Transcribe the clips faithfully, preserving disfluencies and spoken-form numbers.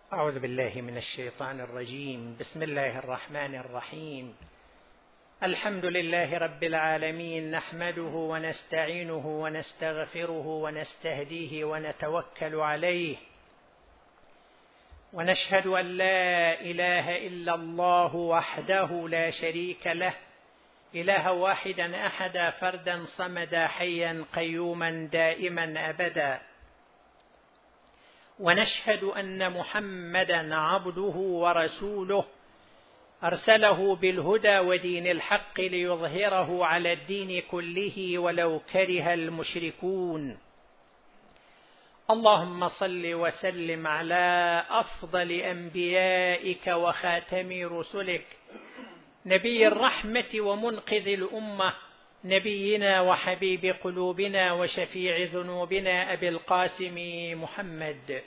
أعوذ بالله من الشيطان الرجيم. بسم الله الرحمن الرحيم. الحمد لله رب العالمين، نحمده ونستعينه ونستغفره ونستهديه ونتوكل عليه، ونشهد أن لا إله إلا الله وحده لا شريك له، إله واحدا أحدا فردا صمدا حيا قيوما دائما أبدا، ونشهد أن محمدا عبده ورسوله أرسله بالهدى ودين الحق ليظهره على الدين كله ولو كره المشركون. اللهم صل وسلم على أفضل أنبيائك وخاتم رسلك، نبي الرحمة ومنقذ الأمة، نبينا وحبيب قلوبنا وشفيع ذنوبنا أبي القاسم محمد.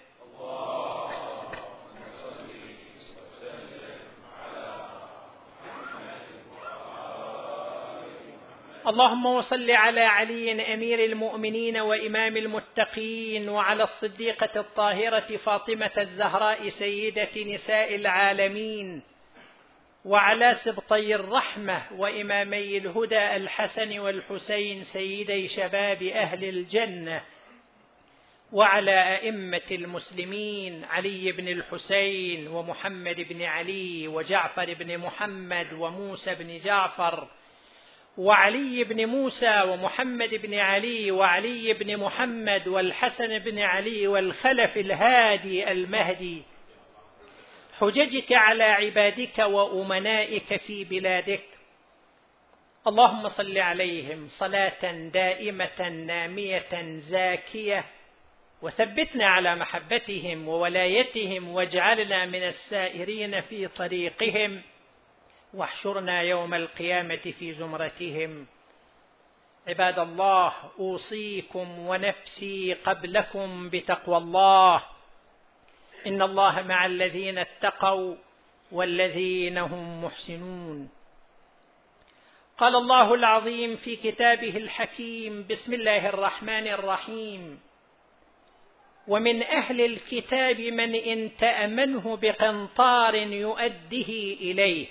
اللهم وصل على علي أمير المؤمنين وإمام المتقين، وعلى الصديقة الطاهرة فاطمة الزهراء سيدة نساء العالمين، وعلى سبطي الرحمة وإمامي الهدى الحسن والحسين سيدي شباب أهل الجنة، وعلى أئمة المسلمين علي بن الحسين ومحمد بن علي وجعفر بن محمد وموسى بن جعفر وعلي بن موسى ومحمد بن علي وعلي بن محمد والحسن بن علي والخلف الهادي المهدي، حججك على عبادك وأمنائك في بلادك. اللهم صل عليهم صلاة دائمة نامية زاكية، وثبتنا على محبتهم وولايتهم، واجعلنا من السائرين في طريقهم، واحشرنا يوم القيامة في زمرتهم. عباد الله، أوصيكم ونفسي قبلكم بتقوى الله، إن الله مع الذين اتقوا والذين هم محسنون. قال الله العظيم في كتابه الحكيم: بسم الله الرحمن الرحيم: ومن أهل الكتاب من إن تأمنه بقنطار يؤده إليك،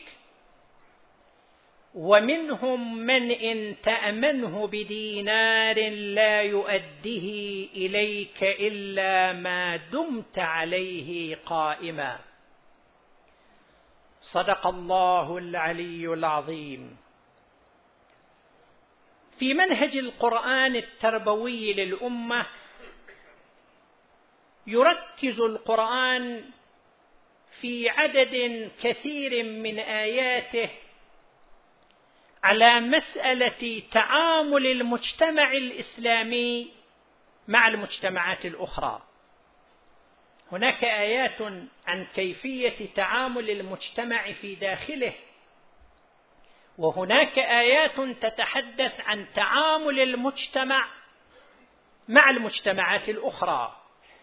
ومنهم من إن تأمنه بدينار لا يؤده إليك إلا ما دمت عليه قائما. صدق الله العلي العظيم. في منهج القرآن التربوي للأمة يركز القرآن في عدد كثير من آياته على مسألة تعامل المجتمع الإسلامي مع المجتمعات الأخرى. هناك آيات عن كيفية تعامل المجتمع في داخله، وهناك آيات تتحدث عن تعامل المجتمع مع المجتمعات الأخرى.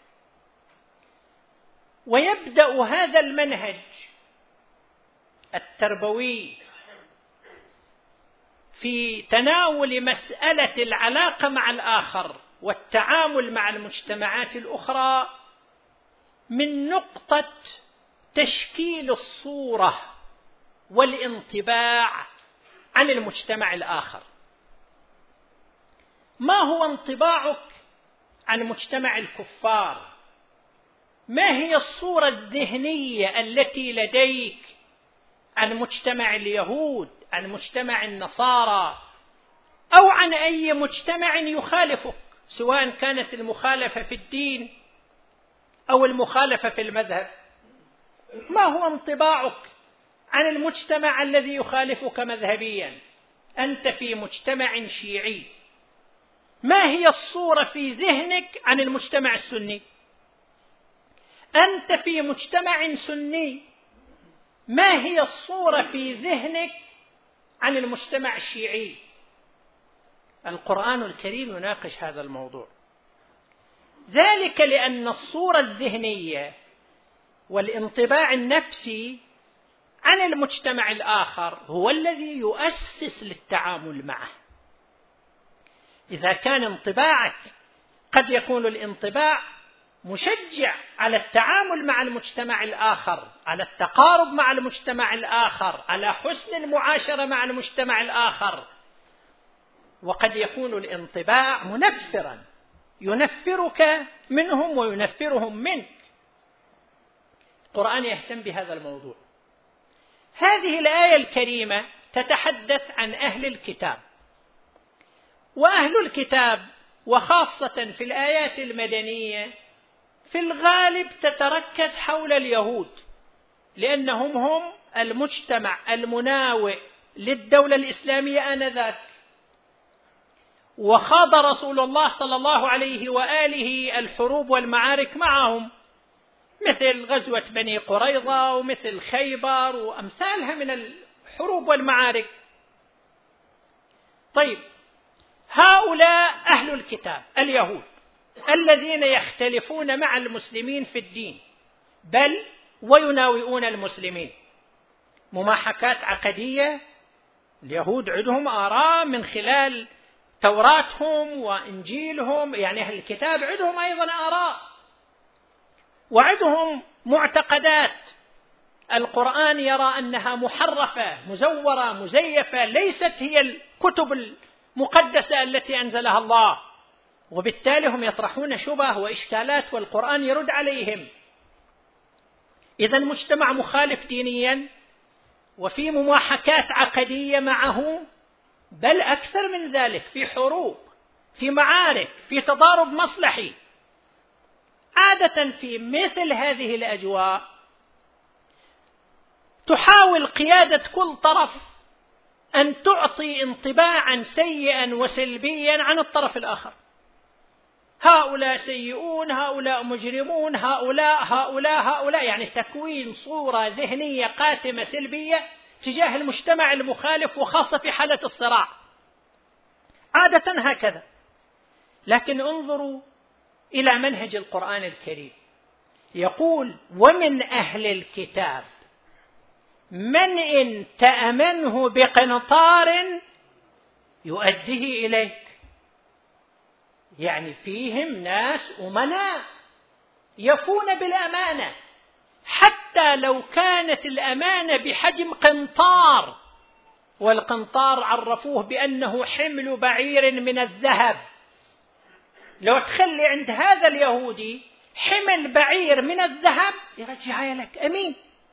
ويبدأ هذا المنهج التربوي في تناول مسألة العلاقة مع الآخر والتعامل مع المجتمعات الأخرى من نقطة تشكيل الصورة والانطباع عن المجتمع الآخر. ما هو انطباعك عن مجتمع الكفار؟ ما هي الصورة الذهنية التي لديك عن مجتمع اليهود، عن مجتمع النصارى، أو عن أي مجتمع يخالفك، سواء كانت المخالفة في الدين أو المخالفة في المذهب؟ ما هو انطباعك عن المجتمع الذي يخالفك مذهبيا؟ أنت في مجتمع شيعي، ما هي الصورة في ذهنك عن المجتمع السني؟ أنت في مجتمع سني، ما هي الصورة في ذهنك عن المجتمع الشيعي؟ القرآن الكريم يناقش هذا الموضوع، ذلك لأن الصورة الذهنية والانطباع النفسي عن المجتمع الآخر هو الذي يؤسس للتعامل معه. إذا كان انطباعك، قد يكون الانطباع مشجع على التعامل مع المجتمع الآخر، على التقارب مع المجتمع الآخر، على حسن المعاشرة مع المجتمع الآخر. وقد يكون الانطباع منفرا، ينفرك منهم وينفرهم منك. القرآن يهتم بهذا الموضوع. هذه الآية الكريمة تتحدث عن أهل الكتاب، وأهل الكتاب وخاصة في الآيات المدنية في الغالب تتركز حول اليهود، لأنهم هم المجتمع المناوئ للدولة الإسلامية آنذاك. وخاض رسول الله صلى الله عليه وآله الحروب والمعارك معهم، مثل غزوة بني قريظة ومثل خيبر وأمثالها من الحروب والمعارك. طيب، هؤلاء أهل الكتاب اليهود الذين يختلفون مع المسلمين في الدين، بل ويناوئون المسلمين، مماحكات عقدية. اليهود عندهم آراء من خلال توراتهم وإنجيلهم، يعني أهل الكتاب عندهم أيضا آراء وعندهم معتقدات. القرآن يرى أنها محرفة مزورة مزيفة، ليست هي الكتب المقدسة التي أنزلها الله، وبالتالي هم يطرحون شبه وإشكالات والقرآن يرد عليهم. إذن مجتمع مخالف دينيا وفي مماحكات عقدية معه، بل أكثر من ذلك، في حروب، في معارك، في تضارب مصلحي. عادة في مثل هذه الأجواء تحاول قيادة كل طرف أن تعطي انطباعا سيئا وسلبيا عن الطرف الآخر. هؤلاء سيئون، هؤلاء مجرمون، هؤلاء هؤلاء هؤلاء، يعني تكوين صورة ذهنية قاتمة سلبية تجاه المجتمع المخالف، وخاصة في حالة الصراع. عادة هكذا. لكن انظروا إلى منهج القرآن الكريم، يقول: ومن أهل الكتاب من إن تأمنه بقنطار يؤديه إليك. يعني فيهم ناس أمناء يفون بالأمانة، حتى لو كانت الأمانة بحجم قنطار، والقنطار عرفوه بأنه حمل بعير من الذهب. لو تخلي عند هذا اليهودي حمل بعير من الذهب يرجع لك أمين.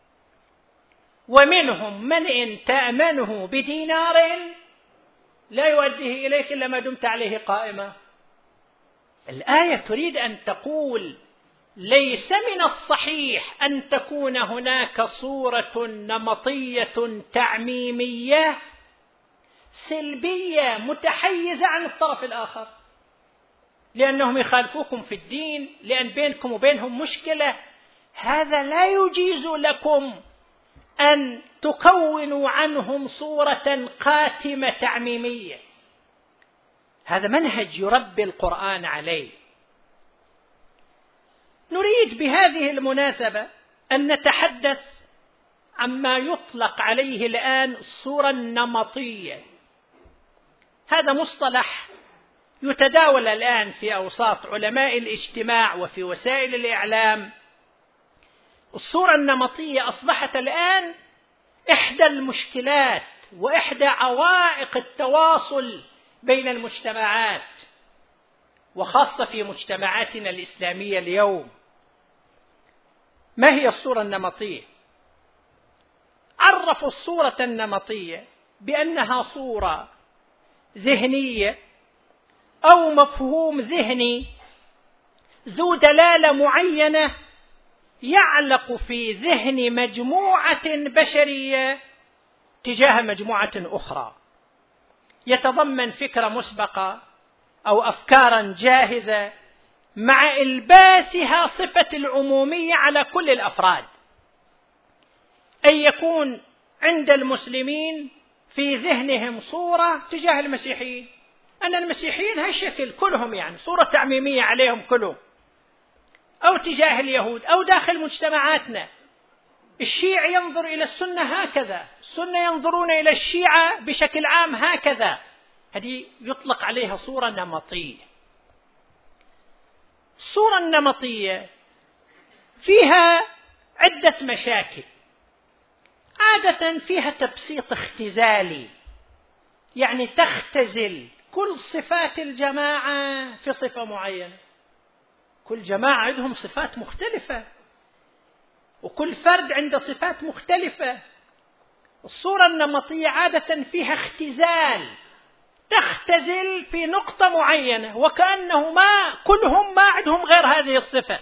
ومنهم من إن تأمنه بدينار لا يؤديه إليك إلا ما دمت عليه قائمة. الآية تريد أن تقول: ليس من الصحيح أن تكون هناك صورة نمطية تعميمية سلبية متحيزة عن الطرف الآخر، لأنهم يخالفوكم في الدين، لأن بينكم وبينهم مشكلة. هذا لا يجيز لكم أن تكونوا عنهم صورة قاتمة تعميمية. هذا منهج يربي القرآن عليه. نريد بهذه المناسبة أن نتحدث عما يطلق عليه الآن الصورة النمطية. هذا مصطلح يتداول الآن في أوساط علماء الاجتماع وفي وسائل الإعلام. الصورة النمطية أصبحت الآن إحدى المشكلات وإحدى عوائق التواصل بين المجتمعات، وخاصة في مجتمعاتنا الإسلامية اليوم. ما هي الصورة النمطية؟ عرفوا الصورة النمطية بأنها صورة ذهنية أو مفهوم ذهني ذو دلالة معينة يعلق في ذهن مجموعة بشرية تجاه مجموعة أخرى، يتضمن فكرة مسبقة أو أفكارا جاهزة مع إلباسها صفة العمومية على كل الأفراد. أن يكون عند المسلمين في ذهنهم صورة تجاه المسيحيين، أن المسيحيين هالشكل كلهم، يعني صورة تعميمية عليهم كلهم، أو تجاه اليهود، أو داخل مجتمعاتنا الشيعي ينظر إلى السنة هكذا، السنة ينظرون إلى الشيعة بشكل عام هكذا. هذه يطلق عليها صورة نمطية. الصورة النمطية فيها عدة مشاكل. عادة فيها تبسيط اختزالي، يعني تختزل كل صفات الجماعة في صفة معينة. كل جماعة عندهم صفات مختلفة، وكل فرد عنده صفات مختلفة. الصورة النمطية عادة فيها اختزال، تختزل في نقطة معينة وكأنه ما كلهم ما عندهم غير هذه الصفة.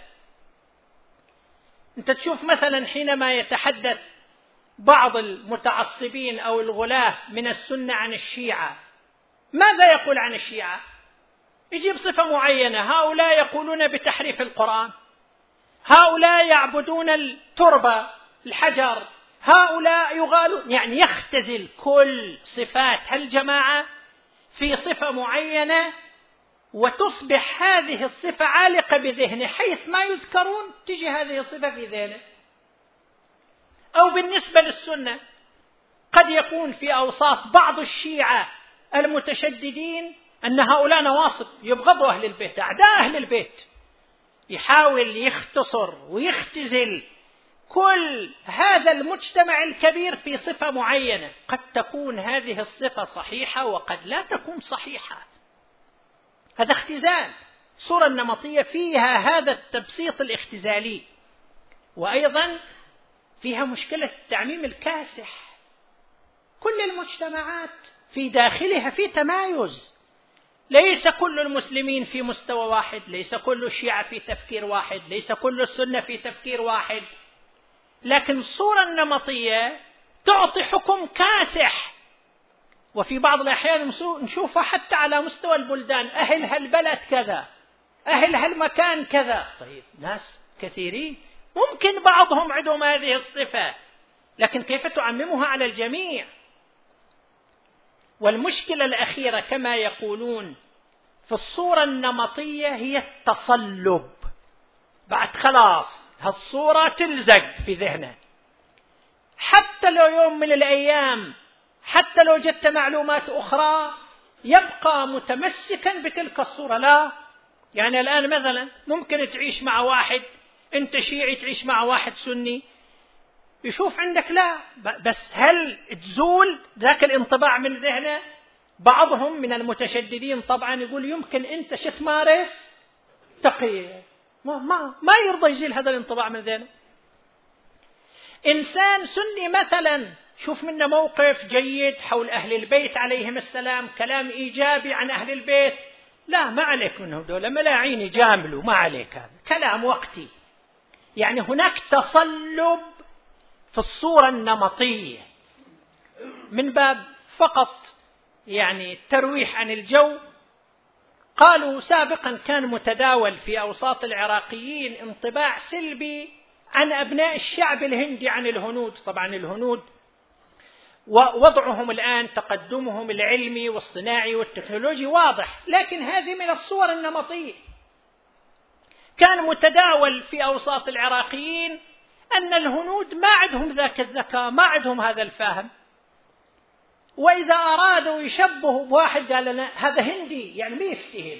أنت تشوف مثلا حينما يتحدث بعض المتعصبين أو الغلاة من السنة عن الشيعة، ماذا يقول عن الشيعة؟ يجيب صفة معينة: هؤلاء يقولون بتحريف القرآن، هؤلاء يعبدون التربة الحجر، هؤلاء يغالون، يعني يختزل كل صفات هالجماعة في صفة معينة، وتصبح هذه الصفة عالقة بذهنه، حيث ما يذكرون تجي هذه الصفة في ذهنه. أو بالنسبة للسنة قد يكون في أوصاف بعض الشيعة المتشددين أن هؤلاء نواصب يبغضوا أهل البيت، أعداء أهل البيت، يحاول يختصر ويختزل كل هذا المجتمع الكبير في صفة معينة. قد تكون هذه الصفة صحيحة وقد لا تكون صحيحة، هذا اختزال. الصورة النمطية فيها هذا التبسيط الاختزالي، وأيضا فيها مشكلة التعميم الكاسح. كل المجتمعات في داخلها في تمايز، ليس كل المسلمين في مستوى واحد، ليس كل الشيعة في تفكير واحد، ليس كل السنة في تفكير واحد. لكن الصورة النمطية تعطي حكم كاسح، وفي بعض الأحيان نشوفها حتى على مستوى البلدان: أهل هالبلد كذا، أهل هالمكان كذا. طيب ناس كثيرين ممكن بعضهم عندهم هذه الصفة، لكن كيف تعممها على الجميع؟ والمشكلة الأخيرة كما يقولون في الصورة النمطية هي التصلب. بعد خلاص هالصورة تلزق في ذهنه، حتى لو يوم من الأيام، حتى لو جدت معلومات أخرى، يبقى متمسكا بتلك الصورة. لا، يعني الآن مثلا ممكن تعيش مع واحد أنت شيعي، تعيش مع واحد سني، يشوف عندك لا، بس هل تزول ذاك الانطباع من ذهنه؟ بعضهم من المتشددين طبعا يقول يمكن أنت شو تمارس تقية، ما, ما, ما يرضى يزيل هذا الانطباع من ذهنه. إنسان سني مثلا شوف منه موقف جيد حول أهل البيت عليهم السلام، كلام إيجابي عن أهل البيت، لا ما عليك منهم دولة ملاعين يجاملوا، ما عليك، هذا كلام وقتي. يعني هناك تصلب في الصورة النمطية من باب فقط يعني الترويح عن الجو. قالوا سابقا كان متداول في أوساط العراقيين انطباع سلبي عن أبناء الشعب الهندي عن الهنود. طبعا الهنود ووضعهم الآن تقدمهم العلمي والصناعي والتكنولوجي واضح، لكن هذه من الصور النمطية. كان متداول في أوساط العراقيين أن الهنود ما عندهم ذاك الذكاء، ما عندهم هذا الفهم، وإذا أرادوا يشبهوا بواحد قال لنا هذا هندي يعني ما يفتهم.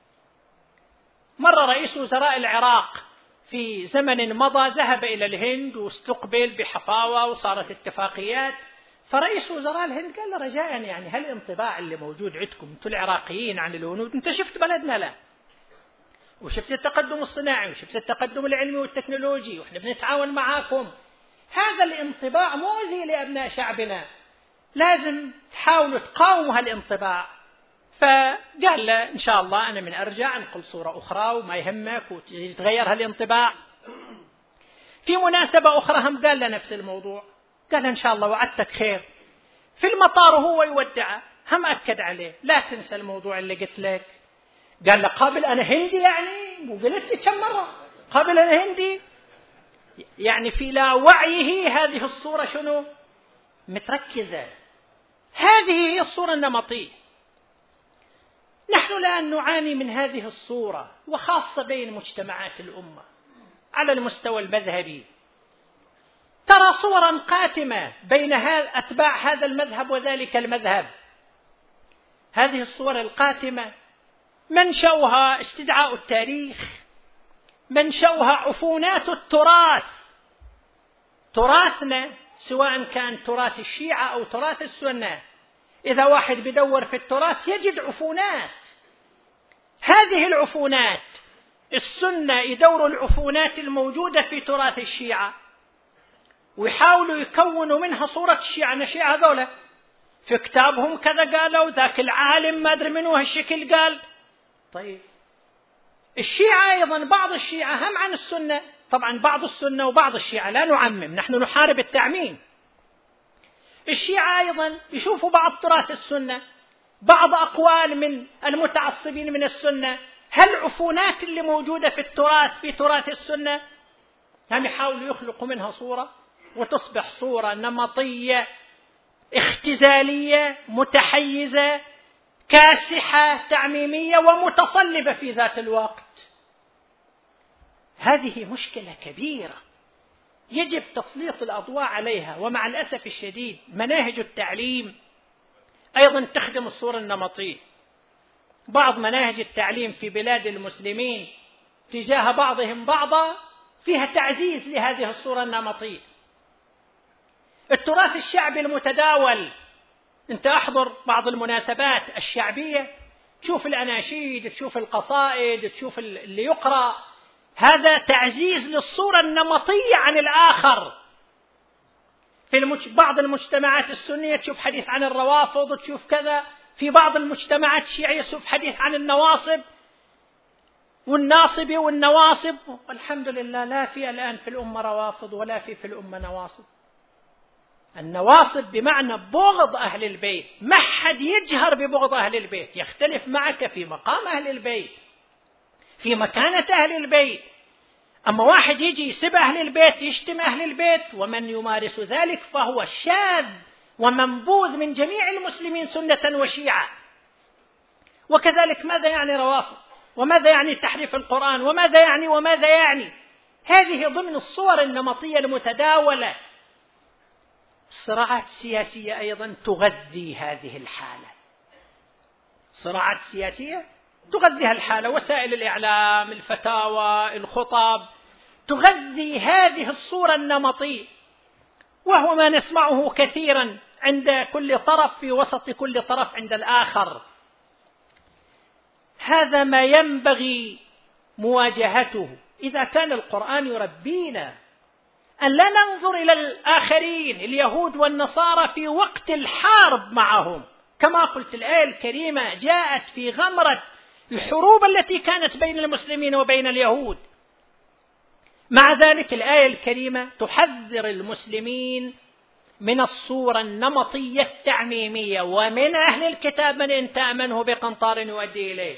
مرة رئيس وزراء العراق في زمن مضى ذهب إلى الهند واستقبل بحفاوة وصارت اتفاقيات، فرئيس وزراء الهند قال له رجاء يعني هل الانطباع اللي موجود عندكم انتم العراقيين عن الهنود، انت شفت بلدنا لا، وشفت التقدم الصناعي وشفت التقدم العلمي والتكنولوجي وإحنا بنتعاون معاكم، هذا الانطباع مؤذي لأبناء شعبنا، لازم تحاولوا تقاوموا هالانطباع. فقال له إن شاء الله أنا من أرجع أنقل صورة أخرى وما يهمك وتغير هالانطباع. في مناسبة أخرى هم قال له نفس الموضوع، قال إن شاء الله وعدتك خير. في المطار وهو يودعه هم أكد عليه لا تنسى الموضوع اللي قلت لك. قال له قابل أنا هندي يعني، وقلت لي كم مرة قابل أنا هندي، يعني في لا وعيه هذه الصورة شنو متركزة. هذه هي الصورة النمطية. نحن الآن نعاني من هذه الصورة، وخاصة بين مجتمعات الأمة على المستوى المذهبي. ترى صورا قاتمة بين أتباع هذا المذهب وذلك المذهب. هذه الصور القاتمة منشأها استدعاء التاريخ، منشأها عفونات التراث. تراثنا سواء كان تراث الشيعة أو تراث السنة، إذا واحد بدور في التراث يجد عفونات. هذه العفونات السنة يدوروا العفونات الموجودة في تراث الشيعة ويحاولوا يكونوا منها صورة الشيعة. الشيعة هذولا في كتابهم كذا قالوا، ذاك العالم ما أدري منه هالشكل قال. طيب الشيعة أيضا بعض الشيعة هم عن السنة، طبعا بعض السنة وبعض الشيعة، لا نعمم، نحن نحارب التعميم. الشيعة أيضا يشوفوا بعض تراث السنة، بعض أقوال من المتعصبين من السنة، هل عفونات اللي موجودة في التراث في تراث السنة هم يحاولوا يخلقوا منها صورة وتصبح صورة نمطية اختزالية متحيزة كاسحة تعميمية ومتصلبة في ذات الوقت. هذه مشكلة كبيرة يجب تسليط الأضواء عليها. ومع الأسف الشديد مناهج التعليم أيضا تخدم الصورة النمطية. بعض مناهج التعليم في بلاد المسلمين تجاه بعضهم بعضا فيها تعزيز لهذه الصورة النمطية. التراث الشعبي المتداول، أنت أحضر بعض المناسبات الشعبية تشوف الأناشيد، تشوف القصائد، تشوف اللي يقرأ، هذا تعزيز للصورة النمطية عن الآخر. في المج... بعض المجتمعات السنية تشوف حديث عن الروافض، تشوف كذا. في بعض المجتمعات الشيعية تشوف حديث عن النواصب والناصب والنواصب. والحمد لله لا في الآن في الأمة روافض ولا في في الأمة نواصب. النواصب بمعنى بغض أهل البيت، ما حد يجهر ببغض أهل البيت، يختلف معك في مقام أهل البيت في مكانة أهل البيت. أما واحد يجي يسب أهل البيت يشتم أهل البيت، ومن يمارس ذلك فهو شاذ ومنبوذ من جميع المسلمين سنة وشيعة. وكذلك ماذا يعني روافض؟ وماذا يعني تحريف القرآن؟ وماذا يعني وماذا يعني؟ هذه ضمن الصور النمطية المتداولة. الصراعات السياسية أيضا تغذي هذه الحالة. صراعات سياسية تغذي الحالة، وسائل الإعلام، الفتاوى، الخطب تغذي هذه الصورة النمطية، وهو ما نسمعه كثيرا عند كل طرف في وسط كل طرف عند الآخر. هذا ما ينبغي مواجهته. إذا كان القرآن يربينا أن لا ننظر إلى الآخرين اليهود والنصارى في وقت الحرب معهم، كما قلت الآية الكريمة جاءت في غمرة الحروب التي كانت بين المسلمين وبين اليهود. مع ذلك الآية الكريمة تحذر المسلمين من الصورة النمطية التعميمية، ومن أهل الكتاب من إن تأمنه بقنطار يؤدي إليه.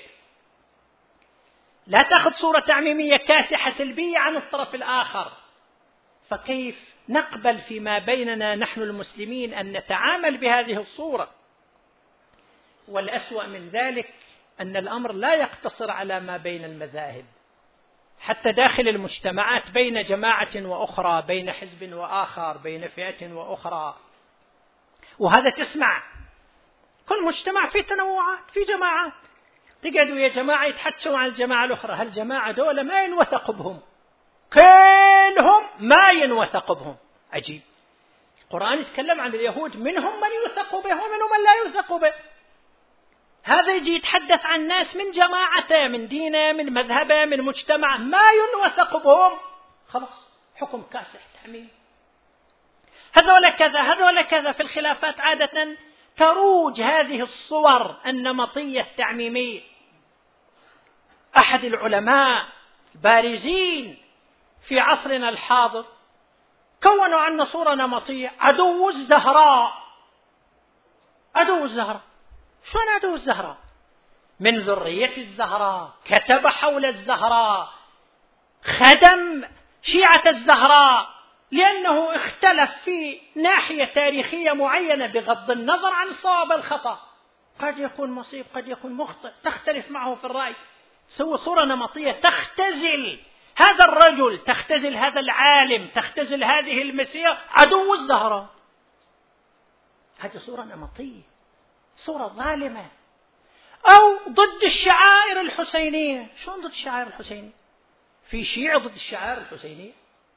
لا تأخذ صورة تعميمية كاسحة سلبية عن الطرف الآخر. فكيف نقبل فيما بيننا نحن المسلمين أن نتعامل بهذه الصورة؟ والأسوأ من ذلك أن الأمر لا يقتصر على ما بين المذاهب، حتى داخل المجتمعات بين جماعة وأخرى، بين حزب وآخر، بين فئة وأخرى. وهذا تسمع كل مجتمع فيه تنوعات، في جماعات تقعدوا يا جماعة يتحدثوا عن الجماعة الأخرى، هالجماعة دول ما ينوثق بهم، كلهم ما ينوثق بهم. عجيب، القرآن يتكلم عن اليهود منهم من يوثق به ومنهم من لا يوثق به. هذا يجي يتحدث عن ناس من جماعته، من دينه، من مذهبه، من مجتمع ما ينوثق بهم، خلاص حكم كاسح تعميم. هذول كذا هذول كذا. في الخلافات عادة تروج هذه الصور النمطية التعميمية. أحد العلماء البارزين في عصرنا الحاضر كونوا عنا صورة نمطية: عدو الزهراء. عدو الزهراء، شلون عدو الزهراء؟ من ذرية الزهراء، كتب حول الزهراء، خدم شيعة الزهراء، لأنه اختلف في ناحية تاريخية معينة بغض النظر عن الصواب الخطأ، قد يكون مصيب قد يكون مخطئ، تختلف معه في الرأي، سوى صورة نمطية تختزل هذا الرجل، تختزل هذا العالم، تختزل هذه المسيرة، عدو الزهراء. هذه صورة نمطية، صورة ظالمة. أو ضد الشعائر الحسينية. شلون ضد الشعائر الحسينية؟ في شيعة ضد الشعائر الحسينية.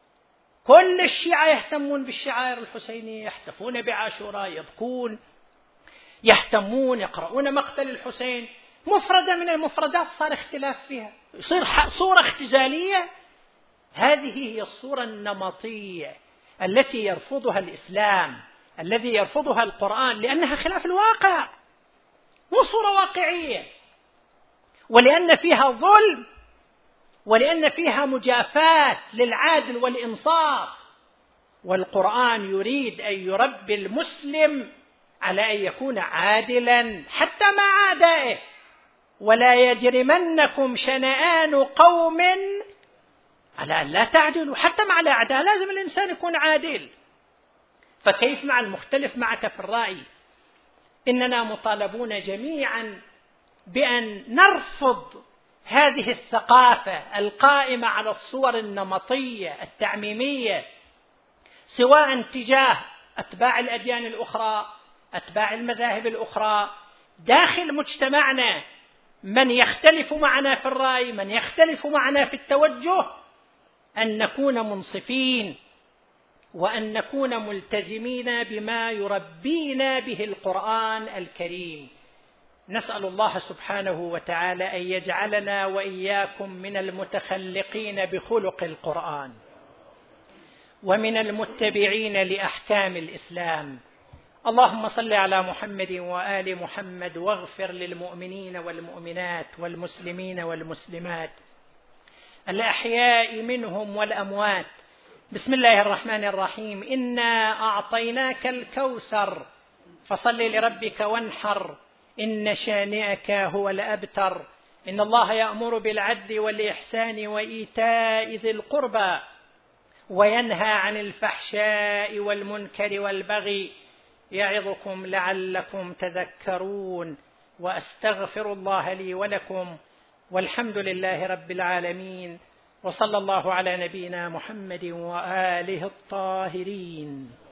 كل الشيعة يهتمون بالشعائر الحسينية، يحتفون بعاشوراء، يبكون، يهتمون، يقرؤون مقتل الحسين. مفردة من المفردات صار اختلاف فيها، يصير صورة اختزالية. هذه هي الصورة النمطية التي يرفضها الإسلام، الذي يرفضها القرآن، لأنها خلاف الواقع، مو صورة واقعية، ولأن فيها ظلم، ولأن فيها مجافاة للعادل والإنصاف. والقرآن يريد أن يربي المسلم على أن يكون عادلا حتى مع أعدائه. ولا يجرمنكم شنآن قوم على أن لا تعدلوا، حتى مع الأعداء لازم الإنسان يكون عادل. فكيف مع المختلف معك في الرأي؟ إننا مطالبون جميعا بأن نرفض هذه الثقافة القائمة على الصور النمطية التعميمية، سواء تجاه أتباع الأديان الأخرى، أتباع المذاهب الأخرى داخل مجتمعنا، من يختلف معنا في الرأي، من يختلف معنا في التوجه، أن نكون منصفين، وأن نكون ملتزمين بما يربينا به القرآن الكريم. نسأل الله سبحانه وتعالى أن يجعلنا وإياكم من المتخلقين بخلق القرآن، ومن المتبعين لأحكام الإسلام. اللهم صل على محمد وآل محمد، واغفر للمؤمنين والمؤمنات والمسلمين والمسلمات الأحياء منهم والأموات. بسم الله الرحمن الرحيم. إنا أعطيناك الكوثر فصل لربك وانحر، إن شانئك هو الأبتر. إن الله يأمر بالعدل والإحسان وإيتاء ذي القربى، وينهى عن الفحشاء والمنكر والبغي، يعظكم لعلكم تذكرون. وأستغفر الله لي ولكم، والحمد لله رب العالمين، وصلى الله على نبينا محمد وآله الطاهرين.